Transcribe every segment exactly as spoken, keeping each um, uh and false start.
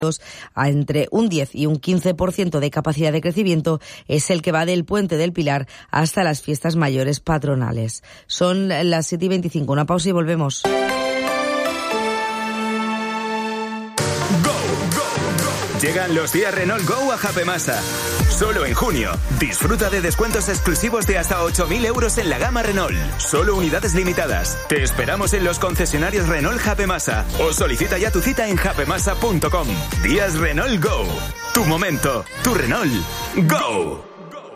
a entre un diez y un quince por ciento de capacidad de crecimiento es el que va del Puente del Pilar hasta las fiestas mayores patronales. Son las siete y veinticinco. Una pausa y volvemos. Llegan los días Renault Go a Japemasa. Solo en junio. Disfruta de descuentos exclusivos de hasta ocho mil euros en la gama Renault. Solo unidades limitadas. Te esperamos en los concesionarios Renault Japemasa. O solicita ya tu cita en japemasa punto com. Días Renault Go. Tu momento. Tu Renault. Go.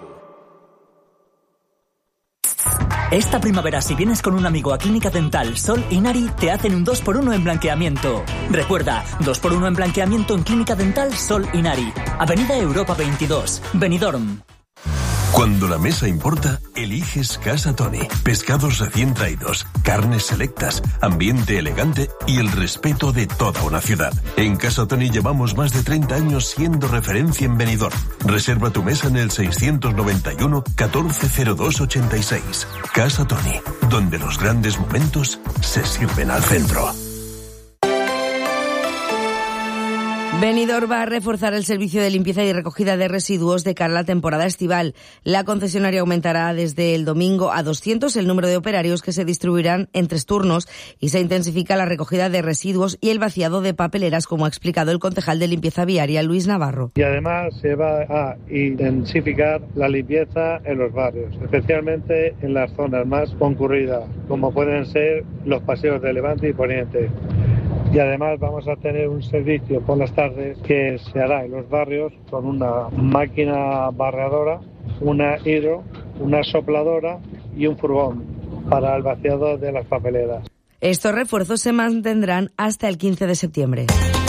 Esta primavera, si vienes con un amigo a Clínica Dental Sol Inari, te hacen un dos por uno en blanqueamiento. Recuerda, dos por uno en blanqueamiento en Clínica Dental Sol Inari. Avenida Europa veintidós, Benidorm. Cuando la mesa importa, eliges Casa Tony. Pescados recién traídos, carnes selectas, ambiente elegante y el respeto de toda una ciudad. En Casa Tony llevamos más de treinta años siendo referencia en Benidorm. Reserva tu mesa en el seiscientos noventa y uno, catorce cero dos ochenta y seis. Casa Tony, donde los grandes momentos se sirven al centro. Benidorm va a reforzar el servicio de limpieza y recogida de residuos de cara a la temporada estival. La concesionaria aumentará desde el domingo a doscientos el número de operarios que se distribuirán en tres turnos y se intensifica la recogida de residuos y el vaciado de papeleras, como ha explicado el concejal de limpieza viaria, Luis Navarro. Y además se va a intensificar la limpieza en los barrios, especialmente en las zonas más concurridas, como pueden ser los paseos de Levante y Poniente. Y además vamos a tener un servicio por las tardes que se hará en los barrios con una máquina barredora, una hidro, una sopladora y un furgón para el vaciado de las papeleras. Estos refuerzos se mantendrán hasta el quince de septiembre.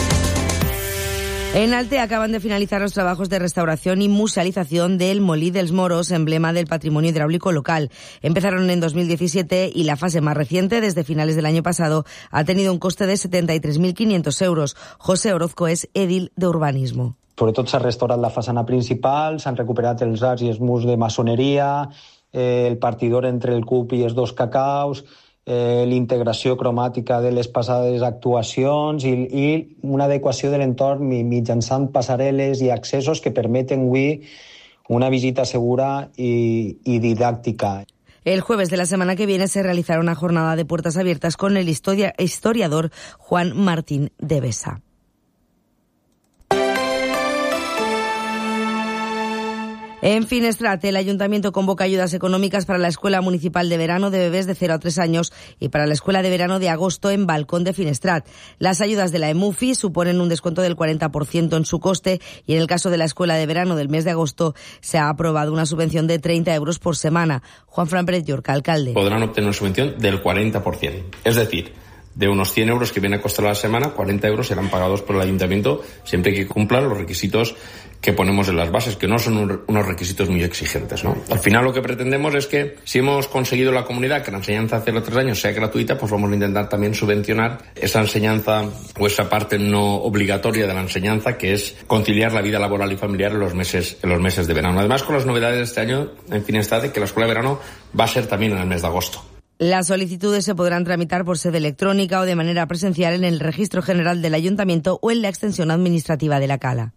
En Alte acaban de finalizar los trabajos de restauración y musealización del Molí dels Moros, emblema del patrimonio hidráulico local. Empezaron en dos mil diecisiete y la fase más reciente, desde finales del año pasado, ha tenido un coste de setenta y tres mil quinientos euros. José Orozco és edil d'Urbanismo. Sobretot s'ha restaurat la façana principal, s'han recuperat els arcs i els murs de maçoneria, eh, el partidor entre el cub i els dos cacaus, eh, l'integració cromàtica de les passades actuacions i, i una adequació de l'entorn mitjançant passarel·les i accessos que permeten avui una visita segura y, y didáctica. El jueves de la semana que viene se realizará una jornada de puertas abiertas con el historia, historiador Juan Martín de Besa. En Finestrat, el Ayuntamiento convoca ayudas económicas para la Escuela Municipal de Verano de bebés de cero a tres años y para la Escuela de Verano de Agosto en Balcón de Finestrat. Las ayudas de la EMUFI suponen un descuento del cuarenta por ciento en su coste y en el caso de la Escuela de Verano del mes de agosto se ha aprobado una subvención de treinta euros por semana. Juan Fran Pérez Llorca, alcalde. Podrán obtener una subvención del cuarenta por ciento. Es decir, de unos cien euros que viene a costar la semana, cuarenta euros serán pagados por el ayuntamiento siempre que cumplan los requisitos que ponemos en las bases, que no son un, unos requisitos muy exigentes, ¿no? Al final lo que pretendemos es que si hemos conseguido la comunidad que la enseñanza hace los tres años sea gratuita, pues vamos a intentar también subvencionar esa enseñanza o esa parte no obligatoria de la enseñanza, que es conciliar la vida laboral y familiar en los meses, en los meses de verano. Además, con las novedades de este año en Finestrat, que la escuela de verano va a ser también en el mes de agosto. Las solicitudes se podrán tramitar por sede electrónica o de manera presencial en el Registro General del Ayuntamiento o en la Extensión Administrativa de la Cala.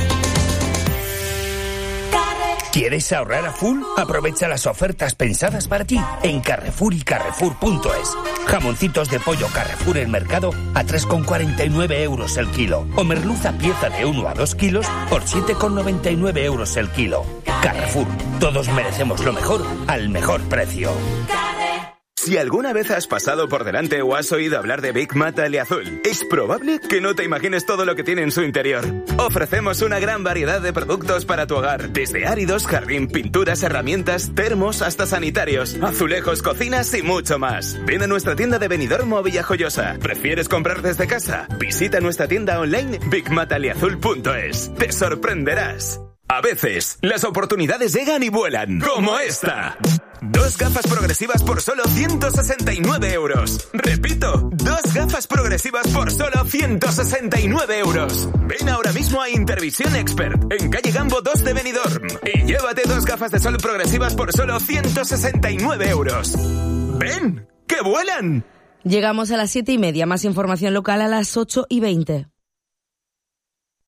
¿Quieres ahorrar a full? Aprovecha las ofertas pensadas para ti en Carrefour y Carrefour punto es. Jamoncitos de pollo Carrefour en mercado a tres con cuarenta y nueve euros el kilo. O merluza pieza de uno a dos kilos por siete con noventa y nueve euros el kilo. Carrefour, todos merecemos lo mejor al mejor precio. Si alguna vez has pasado por delante o has oído hablar de Big Mat Aliazul, es probable que no te imagines todo lo que tiene en su interior. Ofrecemos una gran variedad de productos para tu hogar, desde áridos, jardín, pinturas, herramientas, termos, hasta sanitarios, azulejos, cocinas y mucho más. Ven a nuestra tienda de Benidorm o Villajoyosa. ¿Prefieres comprar desde casa? Visita nuestra tienda online big mat aliazul punto es. Te sorprenderás. A veces, las oportunidades llegan y vuelan, como esta. Dos gafas progresivas por solo ciento sesenta y nueve euros. Repito, dos gafas progresivas por solo ciento sesenta y nueve euros. Ven ahora mismo a Intervisión Expert, en calle Gambo dos de Benidorm, y llévate dos gafas de sol progresivas por solo ciento sesenta y nueve euros. ¡Ven! ¡Que vuelan! Llegamos a las siete y media. Más información local a las ocho y veinte.